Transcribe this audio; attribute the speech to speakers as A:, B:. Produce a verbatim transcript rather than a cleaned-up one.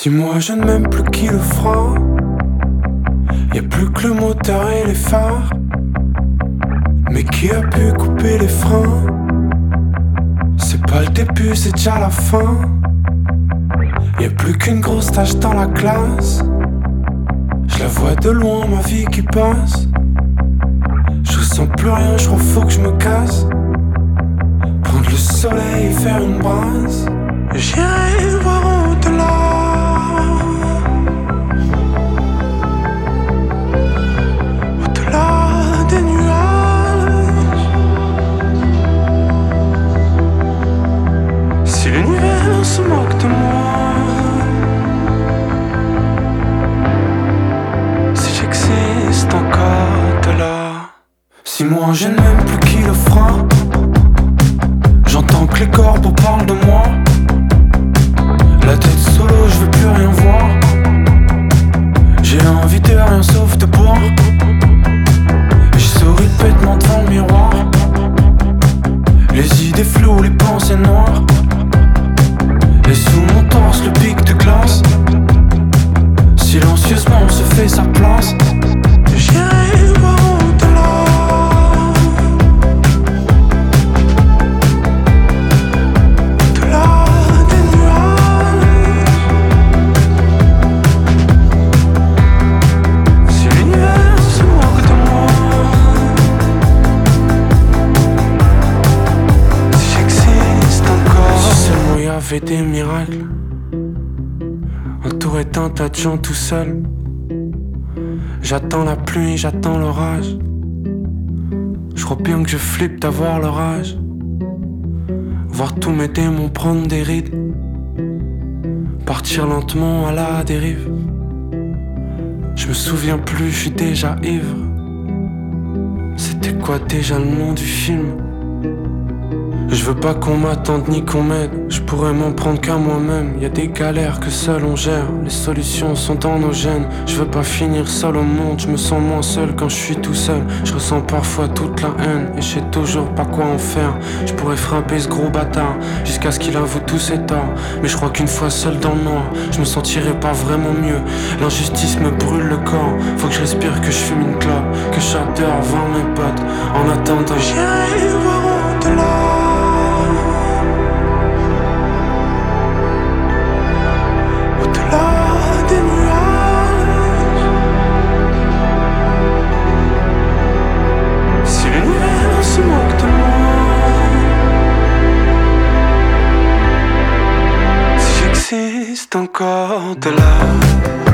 A: Si moi je ne m'aime plus, qui le fera? Y'a plus que le moteur et les phares. Mais qui a pu couper les freins? C'est pas le début, c'est déjà la fin. Y'a plus qu'une grosse tache dans la classe. Je la vois de loin, ma vie qui passe. Je ressens plus rien, je crois faut que je me casse. Prendre le soleil et faire une brasse. J'irai voir au-delà. Au-delà des nuages. Si l'univers se moque de moi, si j'existe encore de là. Si moi je ne m'aime plus, qui le fera? J'entends que les corbeaux parlent de moi. La tête solo, je veux plus rien voir. J'ai envie de rien sauf de boire. Et je souris bêtement devant le miroir. Les idées floues, les pensées noires. Et sous mon torse, le pic de glace. Silencieusement, on se fait sa place. J'irai voir au-delà. Au-delà des nuages. Si l'univers se moque de moi, si j'existe encore. Si seulement il y avait des miracles, entouré d'un tas de gens tout seul. J'attends la pluie, j'attends l'orage. Je crois bien que je flippe d'avoir leur âge. Voir tous mes démons prendre des rides. Partir lentement à la dérive. Je me souviens plus, je suis déjà ivre. C'était quoi déjà le nom du film? Je veux pas qu'on m'attende ni qu'on m'aide. Je pourrais m'en prendre qu'à moi-même. Y'a des galères que seul on gère. Les solutions sont dans nos gènes. Je veux pas finir seul au monde. Je me sens moins seul quand je suis tout seul. Je ressens parfois toute la haine et je sais toujours pas quoi en faire. Je pourrais frapper ce gros bâtard jusqu'à ce qu'il avoue tous ses torts. Mais je crois qu'une fois seul dans le noir, je me sentirais pas vraiment mieux. L'injustice me brûle le corps. Faut que je respire, que je fume une clope, que j'adore voir mes potes. En attendant, j'irai voir au-delà. Encore de là.